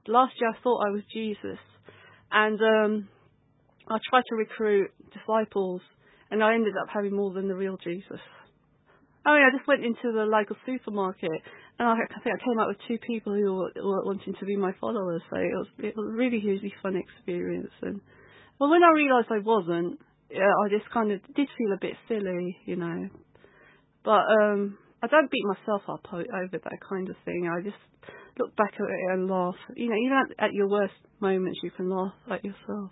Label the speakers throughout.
Speaker 1: Last year I thought I was Jesus, and I tried to recruit disciples, and I ended up having more than the real Jesus. I mean, I just went into the local supermarket, and I think I came out with 2 people who were wanting to be my followers. So it was really hugely fun experience. And well, when I realised I wasn't, I just kind of did feel a bit silly, you know. But I don't beat myself up over that kind of thing. I just look back at it and laugh. You know, even at your worst moments, you can laugh at yourself.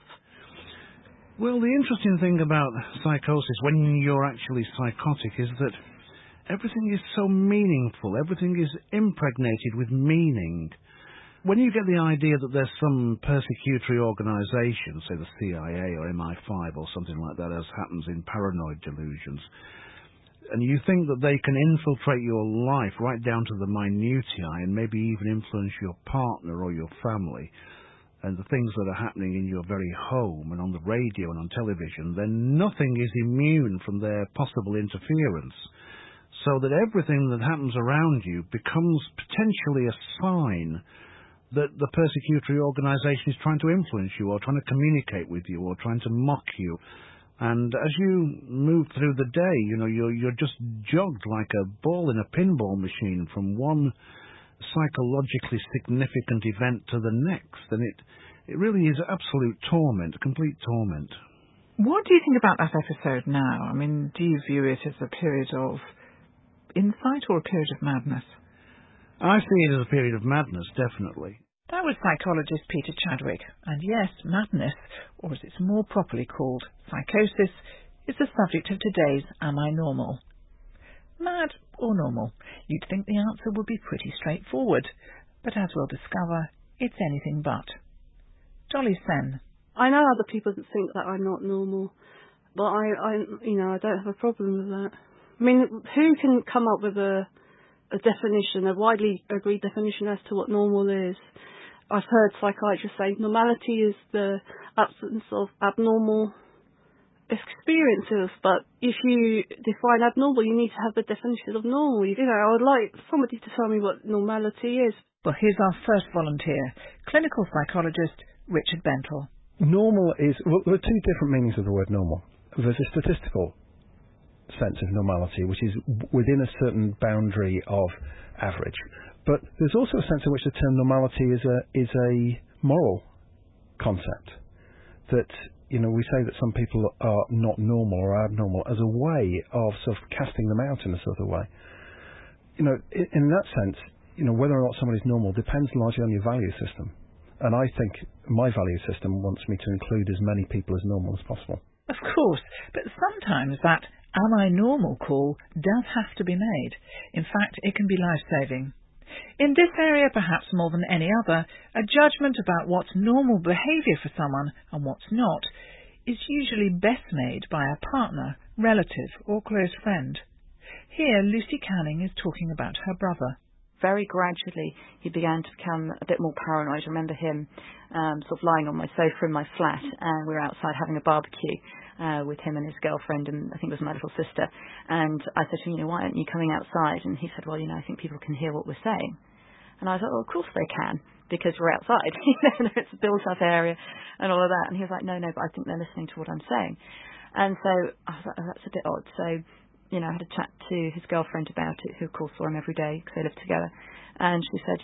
Speaker 2: Well, the interesting thing about psychosis, when you're actually psychotic, is that everything is so meaningful. Everything is impregnated with meaning. When you get the idea that there's some persecutory organisation, say the CIA or MI5 or something like that, as happens in paranoid delusions, and you think that they can infiltrate your life right down to the minutiae and maybe even influence your partner or your family, and the things that are happening in your very home and on the radio and on television, then nothing is immune from their possible interference. So that everything that happens around you becomes potentially a sign that the persecutory organisation is trying to influence you or trying to communicate with you or trying to mock you. And as you move through the day, you know, you're just jogged like a ball in a pinball machine from one psychologically significant event to the next. And it really is absolute torment, complete torment.
Speaker 3: What do you think about that episode now? I mean, do you view it as a period of insight or a period of madness?
Speaker 2: I see it as a period of madness, definitely.
Speaker 3: That was psychologist Peter Chadwick. And yes, madness, or as it's more properly called, psychosis, is the subject of today's Am I Normal? Mad or normal? You'd think the answer would be pretty straightforward. But as we'll discover, it's anything but. Dolly Sen.
Speaker 1: I know other people think that I'm not normal, but I don't have a problem with that. I mean, who can come up with a definition, a widely agreed definition as to what normal is? I've heard psychiatrists say normality is the absence of abnormal experiences, but if you define abnormal, you need to have the definition of normal. You know, I would like somebody to tell me what normality is.
Speaker 3: Well, here's our first volunteer, clinical psychologist Richard Bentle.
Speaker 4: Normal is, well, there are 2 different meanings of the word normal. There's a statistical sense of normality, which is within a certain boundary of average. But there's also a sense in which the term normality is a moral concept. That, you know, we say that some people are not normal or abnormal as a way of sort of casting them out in a sort of way. You know, in that sense, you know, whether or not somebody's normal depends largely on your value system. And I think my value system wants me to include as many people as normal as possible.
Speaker 3: Of course, but sometimes that am I normal call does have to be made. In fact, it can be life-saving. In this area, perhaps more than any other, a judgment about what's normal behaviour for someone and what's not is usually best made by a partner, relative or close friend. Here, Lucy Canning is talking about her brother.
Speaker 5: Very gradually, he began to become a bit more paranoid. I remember him sort of lying on my sofa in my flat, and we were outside having a barbecue with him and his girlfriend, and I think it was my little sister. And I said to him, you know, why aren't you coming outside? And he said, well, you know, I think people can hear what we're saying. And I thought, well, of course they can, because we're outside. You know, it's a built-up area and all of that. And he was like, no, but I think they're listening to what I'm saying. And so I was like, oh, that's a bit odd. So, you know, I had a chat to his girlfriend about it, who of course saw him every day because they lived together. And she said,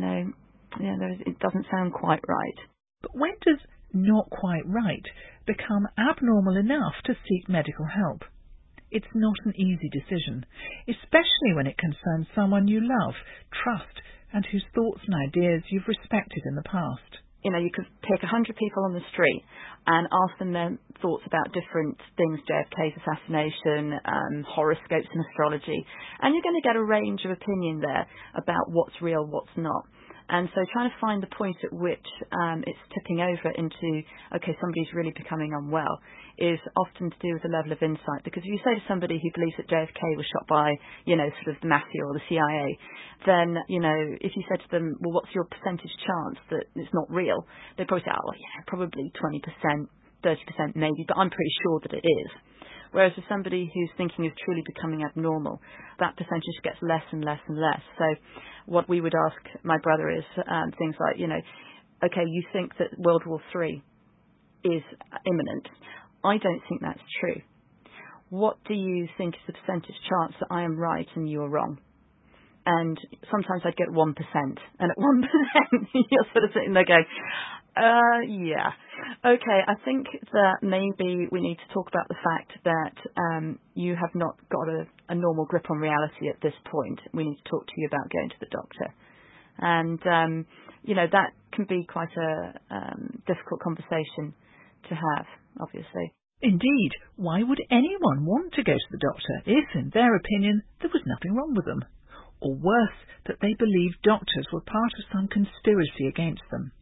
Speaker 5: it doesn't sound quite right.
Speaker 3: But when does not quite right become abnormal enough to seek medical help? It's not an easy decision, especially when it concerns someone you love, trust, and whose thoughts and ideas you've respected in the past.
Speaker 5: You know, you could pick 100 people on the street and ask them their thoughts about different things, JFK's assassination, horoscopes and astrology, and you're going to get a range of opinion there about what's real, what's not. And so trying to find the point at which it's tipping over into, okay, somebody's really becoming unwell, is often to do with a level of insight. Because if you say to somebody who believes that JFK was shot by, you know, sort of the mafia or the CIA, then, you know, if you said to them, well, what's your percentage chance that it's not real? They'd probably say, oh, well, yeah, probably 20%, 30% maybe, but I'm pretty sure that it is. Whereas if somebody who's thinking is truly becoming abnormal, that percentage gets less and less and less. So what we would ask my brother is things like, you know, okay, you think that World War III is imminent. I don't think that's true. What do you think is the percentage chance that I am right and you are wrong? And sometimes I'd get 1%. And at 1%, you're sort of sitting there going, yeah. Okay, I think that maybe we need to talk about the fact that you have not got a normal grip on reality at this point. We need to talk to you about going to the doctor. And, that can be quite a difficult conversation to have, obviously.
Speaker 3: Indeed, why would anyone want to go to the doctor if, in their opinion, there was nothing wrong with them? Or worse, that they believed doctors were part of some conspiracy against them.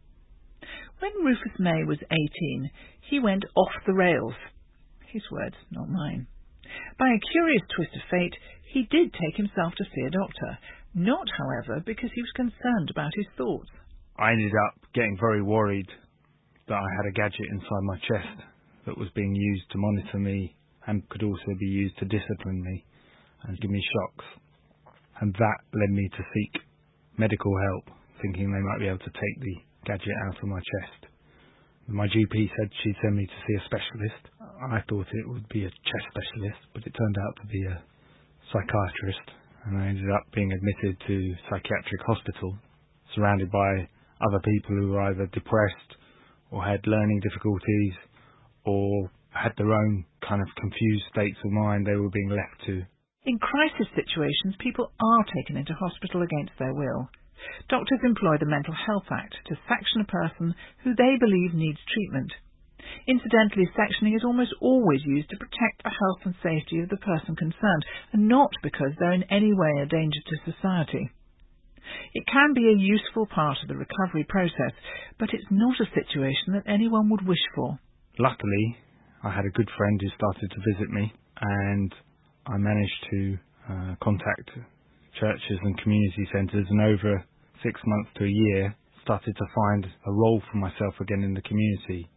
Speaker 3: When Rufus May was 18, he went off the rails. His words, not mine. By a curious twist of fate, he did take himself to see a doctor, not, however, because he was concerned about his thoughts.
Speaker 6: I ended up getting very worried that I had a gadget inside my chest that was being used to monitor me and could also be used to discipline me and give me shocks. And that led me to seek medical help, thinking they might be able to take the gadget out of my chest. My GP said she'd send me to see a specialist. I thought it would be a chest specialist, but it turned out to be a psychiatrist, and I ended up being admitted to psychiatric hospital, surrounded by other people who were either depressed or had learning difficulties or had their own kind of confused states of mind they were being left to.
Speaker 3: In crisis situations, people are taken into hospital against their will. Doctors employ the Mental Health Act to section a person who they believe needs treatment. Incidentally, sectioning is almost always used to protect the health and safety of the person concerned, and not because they're in any way a danger to society. It can be a useful part of the recovery process, but it's not a situation that anyone would wish for.
Speaker 6: Luckily, I had a good friend who started to visit me, and I managed to contact churches and community centres, and over 6 months to a year started to find a role for myself again in the community.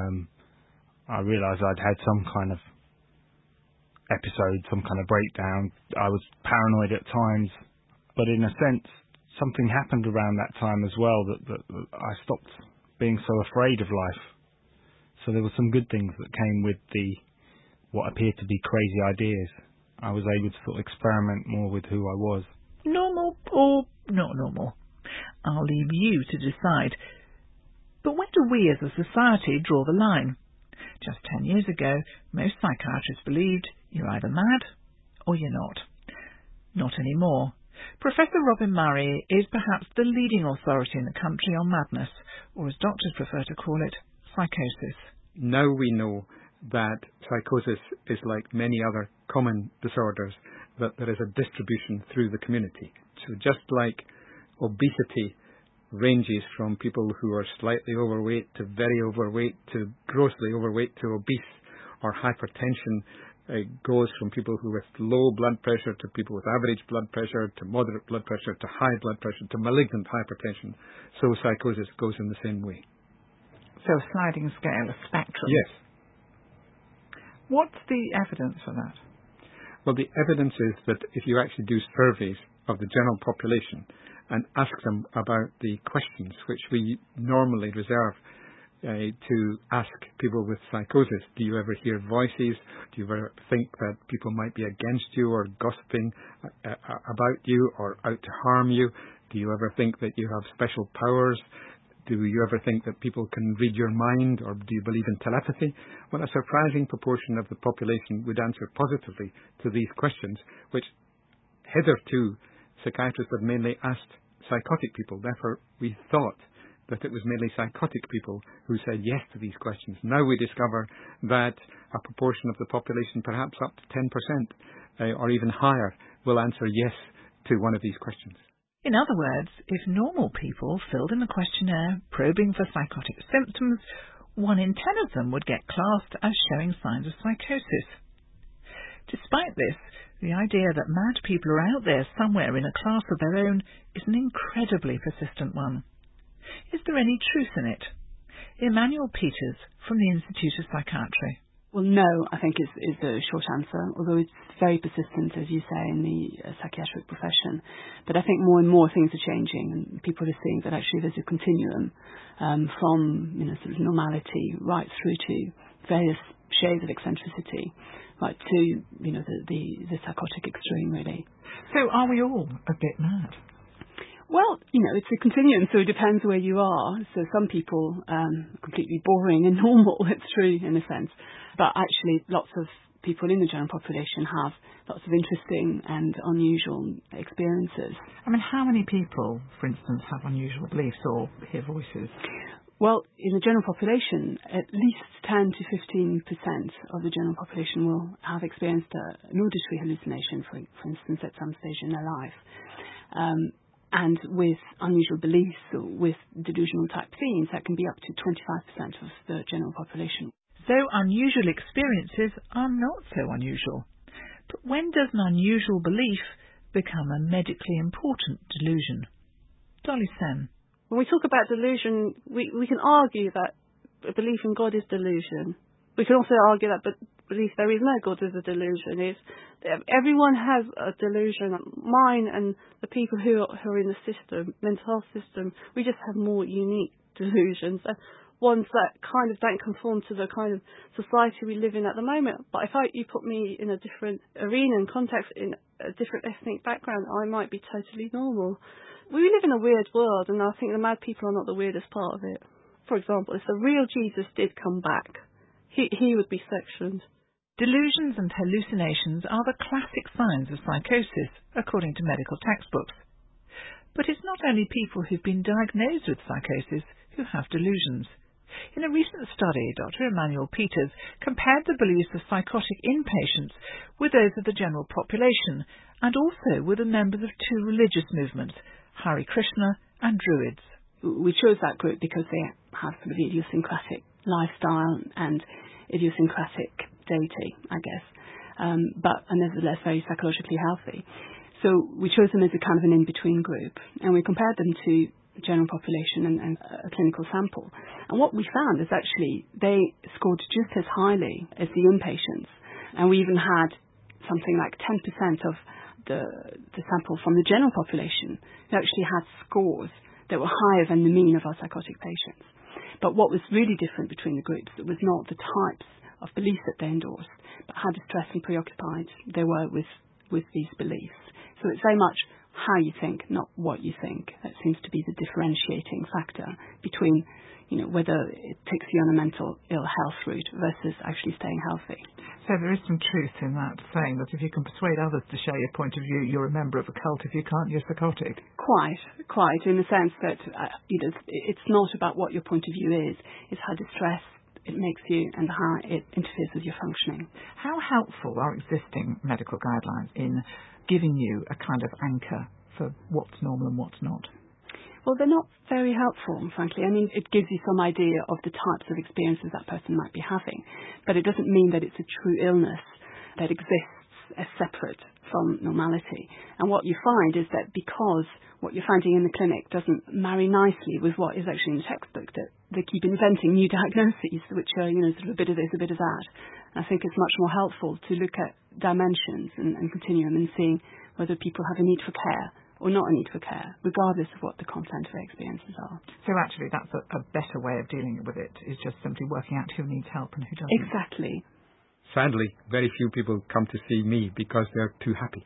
Speaker 6: I realised I'd had some kind of episode, some kind of breakdown. I was paranoid at times, but in a sense something happened around that time as well that I stopped being so afraid of life. So there were some good things that came with what appeared to be crazy ideas. I was able to sort of experiment more with who I was.
Speaker 3: Normal or not normal? I'll leave you to decide. But where do we as a society draw the line? Just 10 years ago, most psychiatrists believed you're either mad or you're not. Not anymore. Professor Robin Murray is perhaps the leading authority in the country on madness, or as doctors prefer to call it, psychosis.
Speaker 7: Now we know that psychosis is like many other common disorders, that there is a distribution through the community. So just like obesity ranges from people who are slightly overweight to very overweight to grossly overweight to obese, or hypertension goes from people who have low blood pressure to people with average blood pressure to moderate blood pressure to high blood pressure to malignant hypertension. So psychosis goes in the same way.
Speaker 3: So a sliding scale, a spectrum.
Speaker 7: Yes.
Speaker 3: What's the evidence for that?
Speaker 7: Well, the evidence is that if you actually do surveys of the general population and ask them about the questions which we normally reserve to ask people with psychosis, do you ever hear voices? Do you ever think that people might be against you or gossiping about you or out to harm you? Do you ever think that you have special powers? Do you ever think that people can read your mind, or do you believe in telepathy? Well, a surprising proportion of the population would answer positively to these questions, which hitherto psychiatrists have mainly asked psychotic people. Therefore, we thought that it was mainly psychotic people who said yes to these questions. Now we discover that a proportion of the population, perhaps up to 10% or even higher, will answer yes to one of these questions.
Speaker 3: In other words, if normal people filled in the questionnaire probing for psychotic symptoms, 1 in 10 of them would get classed as showing signs of psychosis. Despite this, the idea that mad people are out there somewhere in a class of their own is an incredibly persistent one. Is there any truth in it? Emmanuel Peters from the Institute of Psychiatry.
Speaker 8: Well, no, I think is the short answer, although it's very persistent, as you say, in the psychiatric profession. But I think more and more things are changing, and people are seeing that actually there's a continuum from sort of normality right through to various shades of eccentricity, right to the psychotic extreme, really.
Speaker 3: So are we all a bit mad?
Speaker 8: Well, it's a continuum, so it depends where you are. So some people completely boring and normal, it's true in a sense. But actually lots of people in the general population have lots of interesting and unusual experiences.
Speaker 3: I mean, how many people, for instance, have unusual beliefs or hear voices?
Speaker 8: Well, in the general population, at least 10 to 15% of the general population will have experienced an auditory hallucination, for instance, at some stage in their life. And with unusual beliefs or with delusional type themes, that can be up to 25% of the general population.
Speaker 3: So unusual experiences are not so unusual. But when does an unusual belief become a medically important delusion? Dolly Sen.
Speaker 1: When we talk about delusion, we can argue that a belief in God is delusion. We can also argue that belief there is no God is a delusion. Everyone has a delusion. Mine and the people who are in the system, mental health system, we just have more unique delusions. Ones that kind of don't conform to the kind of society we live in at the moment. But if you put me in a different arena and context, in a different ethnic background, I might be totally normal. We live in a weird world, and I think the mad people are not the weirdest part of it. For example, if the real Jesus did come back, he would be sectioned.
Speaker 3: Delusions and hallucinations are the classic signs of psychosis, according to medical textbooks. But it's not only people who've been diagnosed with psychosis who have delusions. In a recent study, Dr. Emmanuel Peters compared the beliefs of psychotic inpatients with those of the general population, and also with the members of two religious movements, Hare Krishna and Druids.
Speaker 8: We chose that group because they have sort of idiosyncratic lifestyle and idiosyncratic deity, I guess, but are nevertheless very psychologically healthy. So we chose them as a kind of an in-between group, and we compared them to general population and a clinical sample. And what we found is actually they scored just as highly as the inpatients. And we even had something like 10% of the sample from the general population who actually had scores that were higher than the mean of our psychotic patients. But what was really different between the groups, it was not the types of beliefs that they endorsed, but how distressed and preoccupied they were with these beliefs. So it's very much how you think, not what you think. That seems to be the differentiating factor between, whether it takes you on a mental ill health route versus actually staying healthy.
Speaker 3: So there is some truth in that saying that if you can persuade others to share your point of view, you're a member of a cult. If you can't, you're psychotic.
Speaker 8: Quite, in the sense that it's not about what your point of view is. It's how distressed it makes you and how it interferes with your functioning.
Speaker 3: How helpful are existing medical guidelines in giving you a kind of anchor for what's normal and what's not?
Speaker 8: Well, they're not very helpful, frankly. I mean, it gives you some idea of the types of experiences that person might be having, but it doesn't mean that it's a true illness that exists as separate from normality. And what you find is that because what you're finding in the clinic doesn't marry nicely with what is actually in the textbook, that they keep inventing new diagnoses, which are, sort of a bit of this, a bit of that. And I think it's much more helpful to look at dimensions and continuum and seeing whether people have a need for care or not a need for care, regardless of what the content of their experiences are.
Speaker 3: So actually that's a better way of dealing with it, is just simply working out who needs help and who doesn't.
Speaker 8: Exactly.
Speaker 7: Sadly, very few people come to see me because they're too happy.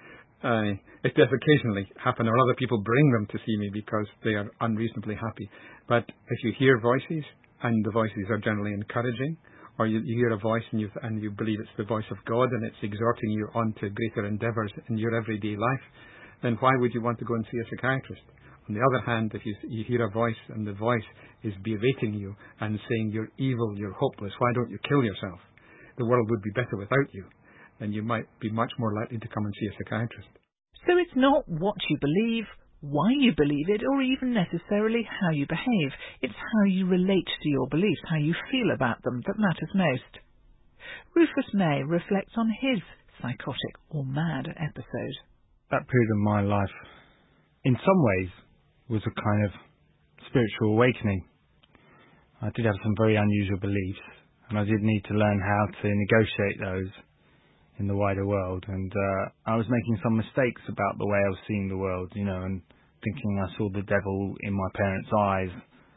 Speaker 7: It does occasionally happen, or other people bring them to see me because they are unreasonably happy. But if you hear voices, and the voices are generally encouraging, or you hear a voice and you believe it's the voice of God and it's exhorting you on to greater endeavours in your everyday life, then why would you want to go and see a psychiatrist? On the other hand, if you hear a voice and the voice is berating you and saying you're evil, you're hopeless, why don't you kill yourself? The world would be better without you. Then you might be much more likely to come and see a psychiatrist.
Speaker 3: So it's not what you believe, why you believe it, or even necessarily how you behave. It's how you relate to your beliefs, how you feel about them, that matters most. Rufus May reflects on his psychotic or mad episode.
Speaker 6: That period of my life, in some ways, was a kind of spiritual awakening. I did have some very unusual beliefs, and I did need to learn how to negotiate those in the wider world. And I was making some mistakes about the way I was seeing the world, and thinking I saw the devil in my parents' eyes.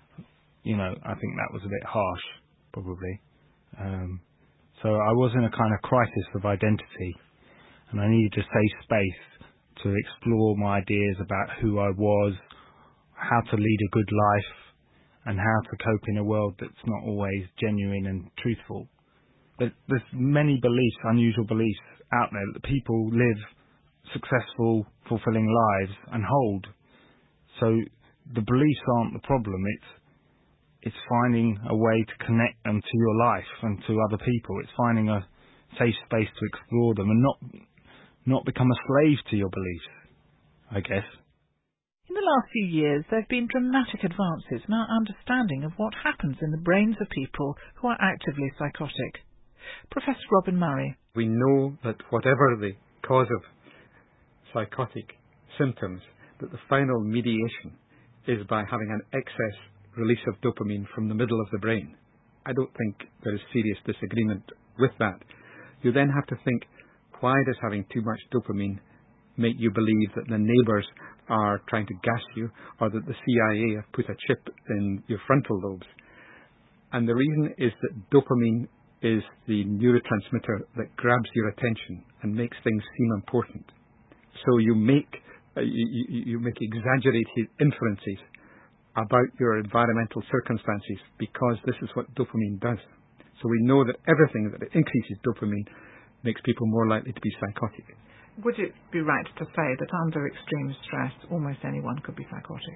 Speaker 6: I think that was a bit harsh, probably. So I was in a kind of crisis of identity, and I needed a safe space to explore my ideas about who I was, how to lead a good life, and how to cope in a world that's not always genuine and truthful. There's many beliefs, unusual beliefs out there that people live successful, fulfilling lives and hold. So the beliefs aren't the problem. It's finding a way to connect them to your life and to other people. It's finding a safe space to explore them and not become a slave to your beliefs, I guess.
Speaker 3: In the last few years, there have been dramatic advances in our understanding of what happens in the brains of people who are actively psychotic. Professor Robin Murray.
Speaker 7: We know that whatever the cause of psychotic symptoms, that the final mediation is by having an excess release of dopamine from the middle of the brain. I don't think there is serious disagreement with that. You then have to think, why does having too much dopamine make you believe that the neighbours are trying to gas you, or that the CIA have put a chip in your frontal lobes? And the reason is that dopamine is the neurotransmitter that grabs your attention and makes things seem important. So you make exaggerated inferences about your environmental circumstances because this is what dopamine does. So we know that everything that increases dopamine makes people more likely to be psychotic.
Speaker 3: Would it be right to say that under extreme stress, almost anyone could be psychotic?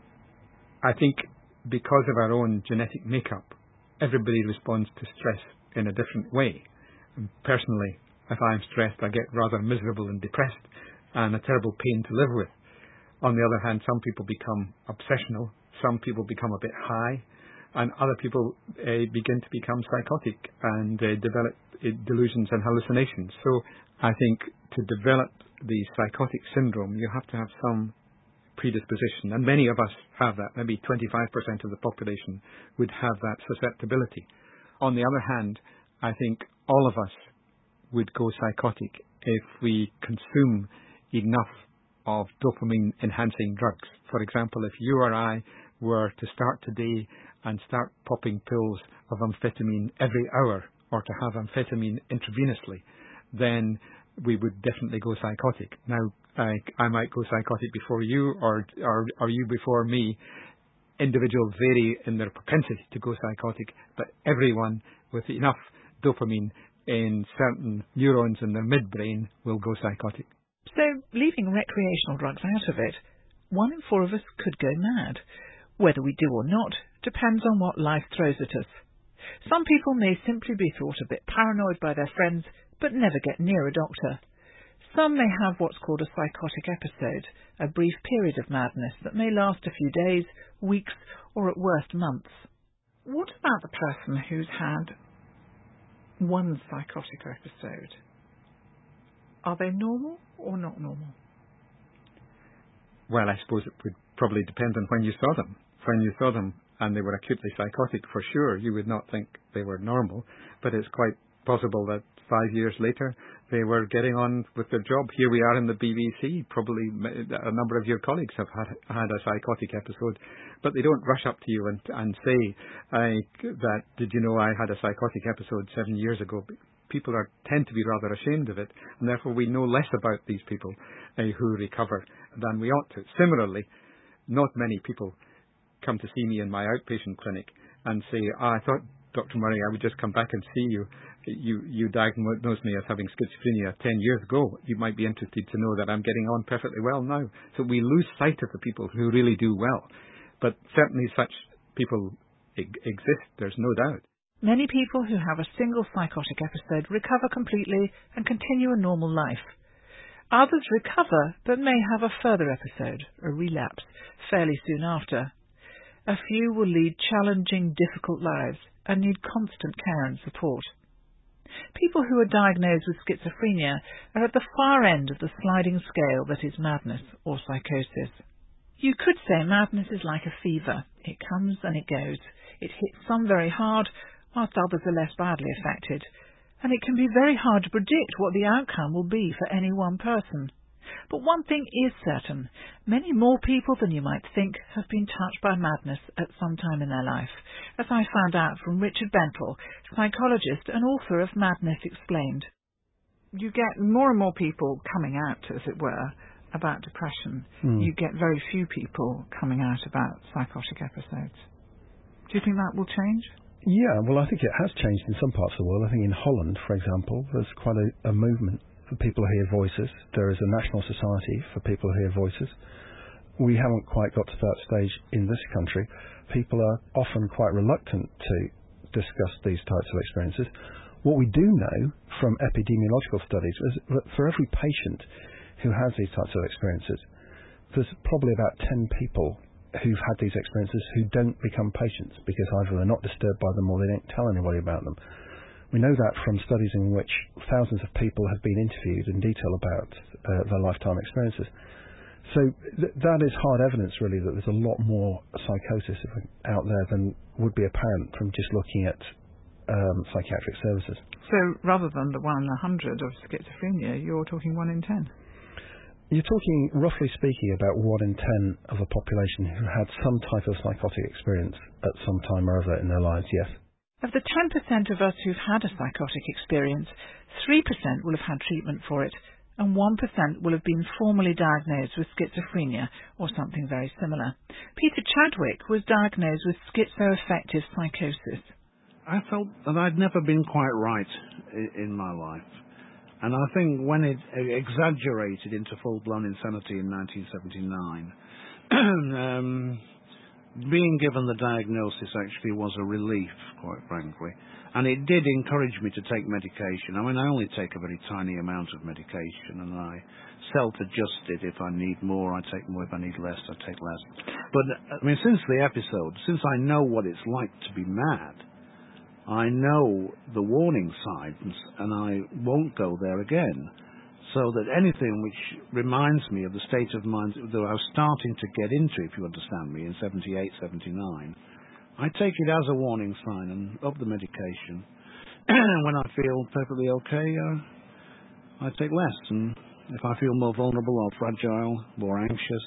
Speaker 7: I think because of our own genetic makeup, everybody responds to stress in a different way. And personally, if I'm stressed, I get rather miserable and depressed and a terrible pain to live with. On the other hand, some people become obsessional, some people become a bit high, and other people begin to become psychotic and develop delusions and hallucinations. So I think to develop the psychotic syndrome, you have to have some predisposition, and many of us have that. Maybe 25% of the population would have that susceptibility. On the other hand, I think all of us would go psychotic if we consume enough of dopamine-enhancing drugs. For example, if you or I were to start today and start popping pills of amphetamine every hour, or to have amphetamine intravenously, then we would definitely go psychotic. Now, I might go psychotic before you, or you before me. Individuals vary in their propensity to go psychotic, but everyone with enough dopamine in certain neurons in their midbrain will go psychotic.
Speaker 3: So, leaving recreational drugs out of it, 1 in 4 of us could go mad. Whether we do or not depends on what life throws at us. Some people may simply be thought a bit paranoid by their friends, but never get near a doctor. Some may have what's called a psychotic episode, a brief period of madness that may last a few days, weeks, or at worst months. What about the person who's had one psychotic episode? Are they normal or not normal?
Speaker 7: Well, I suppose it would probably depend on when you saw them. When you saw them and they were acutely psychotic, for sure, you would not think they were normal, but it's quite possible that 5 years later they were getting on with their job. Here we are in the BBC. Probably a number of your colleagues have had a psychotic episode, but they don't rush up to you and say that, did you know I had a psychotic episode 7 years ago? People tend to be rather ashamed of it, and therefore we know less about these people who recover than we ought to. Similarly, not many people come to see me in my outpatient clinic and say, I thought, Dr. Murray, I would just come back and see you. You diagnosed me as having schizophrenia 10 years ago. You might be interested to know that I'm getting on perfectly well now. So we lose sight of the people who really do well. But certainly such people exist, there's no doubt.
Speaker 3: Many people who have a single psychotic episode recover completely and continue a normal life. Others recover but may have a further episode, a relapse, fairly soon after. A few will lead challenging, difficult lives and need constant care and support. People who are diagnosed with schizophrenia are at the far end of the sliding scale that is madness or psychosis. You could say madness is like a fever. It comes and it goes. It hits some very hard, whilst others are less badly affected, and it can be very hard to predict what the outcome will be for any one person. But one thing is certain: many more people than you might think have been touched by madness at some time in their life, as I found out from Richard Bentle, psychologist and author of Madness Explained. You get more and more people coming out, as it were, about depression. You get very few people coming out about psychotic episodes. Do you think that will change?
Speaker 4: Yeah, well, I think it has changed in some parts of the world. I think in Holland, for example, there's quite a movement for people who hear voices. There is a national society for people who hear voices. We haven't quite got to that stage in this country. People are often quite reluctant to discuss these types of experiences. What we do know from epidemiological studies is that for every patient who has these types of experiences, there's probably about 10 people who've had these experiences who don't become patients because either they're not disturbed by them or they don't tell anybody about them. We know that from studies in which thousands of people have been interviewed in detail about their lifetime experiences. So that is hard evidence, really, that there's a lot more psychosis out there than would be apparent from just looking at psychiatric services.
Speaker 3: So rather than the 1 in 100 of schizophrenia, you're talking 1 in 10?
Speaker 4: You're talking, roughly speaking, about 1 in 10 of the population who had some type of psychotic experience at some time or other in their lives, yes.
Speaker 3: Of the 10% of us who've had a psychotic experience, 3% will have had treatment for it, and 1% will have been formally diagnosed with schizophrenia or something very similar. Peter Chadwick was diagnosed with schizoaffective psychosis.
Speaker 2: I felt that I'd never been quite right in my life. And I think when it exaggerated into full-blown insanity in 1979, being given the diagnosis actually was a relief, quite frankly. And it did encourage me to take medication. I mean, I only take a very tiny amount of medication, and I self-adjust it. If I need more, I take more. If I need less, I take less. But, I mean, since the episode, since I know what it's like to be mad, I know the warning signs, and I won't go there again. So that anything which reminds me of the state of mind that I was starting to get into, if you understand me, in 78, 79, I take it as a warning sign and up the medication. When I feel perfectly okay, I take less. And if I feel more vulnerable or fragile, more anxious,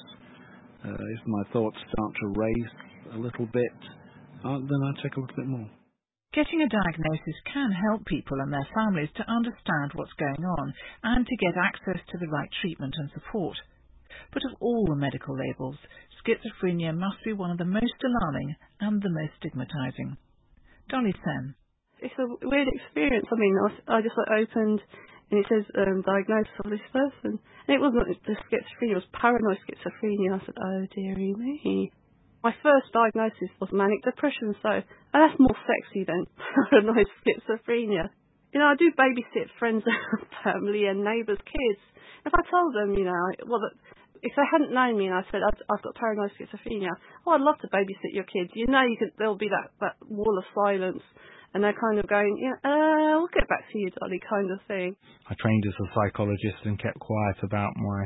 Speaker 2: if my thoughts start to race a little bit, then I take a little bit more.
Speaker 3: Getting a diagnosis can help people and their families to understand what's going on and to get access to the right treatment and support. But of all the medical labels, schizophrenia must be one of the most alarming and the most stigmatizing. Dolly Sen.
Speaker 1: It's a weird experience. I mean, I just opened and it says diagnosis of this person. And it wasn't just schizophrenia, it was paranoid schizophrenia. I said, oh dearie me. My first diagnosis was manic depression, so that's more sexy than paranoid schizophrenia. You know, I do babysit friends and family and neighbours' kids. If I told them, you know, if they hadn't known me and I said I've got paranoid schizophrenia, oh, I'd love to babysit your kids. You know, there'll be that wall of silence, and they're kind of going, yeah, we'll get back to you, Dolly, kind of thing.
Speaker 6: I trained as a psychologist and kept quiet about my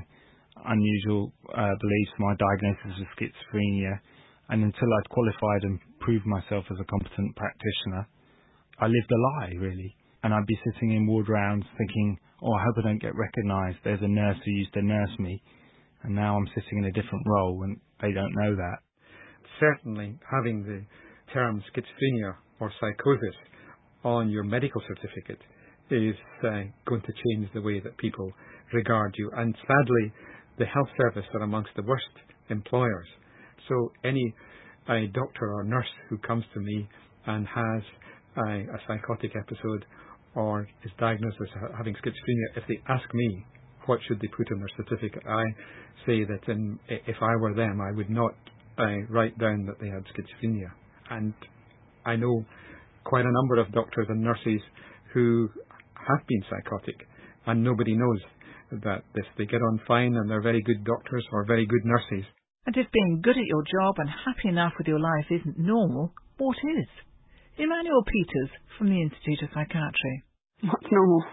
Speaker 6: unusual beliefs, my diagnosis of schizophrenia. And until I'd qualified and proved myself as a competent practitioner, I lived a lie, really. And I'd be sitting in ward rounds thinking, oh, I hope I don't get recognised. There's a nurse who used to nurse me, and now I'm sitting in a different role, and they don't know that.
Speaker 7: Certainly, having the term schizophrenia or psychosis on your medical certificate is going to change the way that people regard you. And sadly, the health service are amongst the worst employers. So any doctor or nurse who comes to me and has a psychotic episode or is diagnosed as having schizophrenia, if they ask me what should they put on their certificate, I say that if I were them, I would not write down that they had schizophrenia. And I know quite a number of doctors and nurses who have been psychotic, and nobody knows that if they get on fine and they're very good doctors or very good nurses.
Speaker 3: And if being good at your job and happy enough with your life isn't normal, what is? Emmanuel Peters from the Institute of Psychiatry.
Speaker 8: What's normal?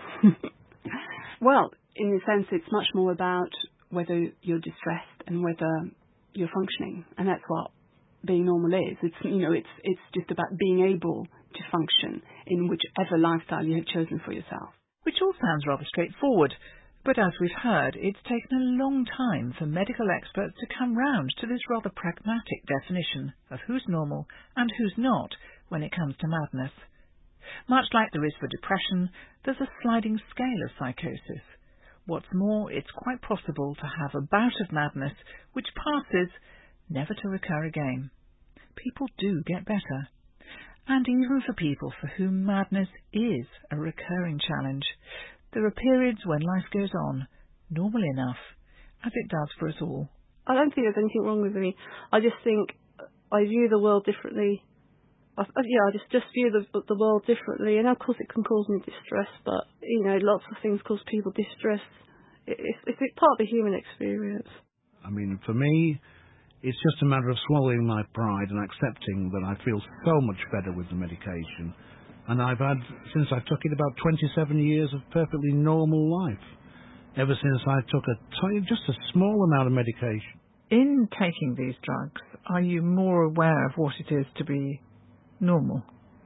Speaker 8: Well, in a sense, it's much more about whether you're distressed and whether you're functioning, and that's what being normal is. It's just about being able to function in whichever lifestyle you have chosen for yourself.
Speaker 3: Which all sounds rather straightforward, but as we've heard, it's taken a long time for medical experts to come round to this rather pragmatic definition of who's normal and who's not when it comes to madness. Much like there is for depression, there's a sliding scale of psychosis. What's more, it's quite possible to have a bout of madness which passes, never to recur again. People do get better. And even for people for whom madness is a recurring challenge, there are periods when life goes on, normal enough, as it does for us all.
Speaker 1: I don't think there's anything wrong with me. I just think I view the world differently. I just view the world differently, and of course it can cause me distress, but, lots of things cause people distress. It's part of the human experience.
Speaker 2: I mean, for me, it's just a matter of swallowing my pride and accepting that I feel so much better with the medication. And I've had, since I took it, about 27 years of perfectly normal life, ever since I took just a small amount of medication.
Speaker 3: In taking these drugs, are you more aware of what it is to be normal?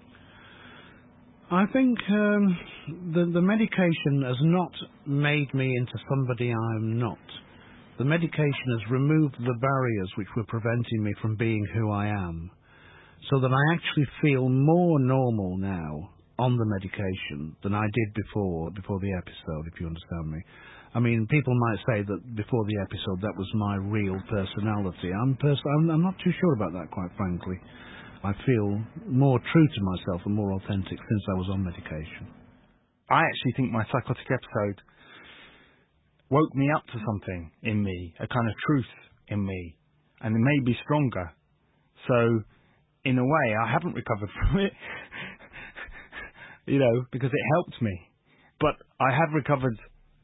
Speaker 2: I think the medication has not made me into somebody I'm not. The medication has removed the barriers which were preventing me from being who I am, so that I actually feel more normal now on the medication than I did before the episode, if you understand me. I mean, people might say that before the episode that was my real personality. I'm not too sure about that, quite frankly. I feel more true to myself and more authentic since I was on medication.
Speaker 6: I actually think my psychotic episode woke me up to something in me, a kind of truth in me, and it made me stronger. So, in a way, I haven't recovered from it, because it helped me. But I have recovered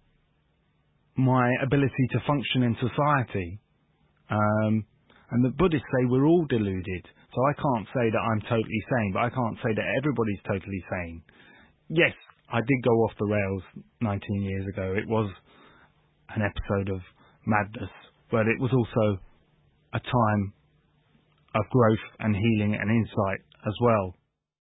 Speaker 6: my ability to function in society. And the Buddhists say we're all deluded. So I can't say that I'm totally sane, but I can't say that everybody's totally sane. Yes, I did go off the rails 19 years ago. It was an episode of madness, but it was also a time of growth and healing and insight as well.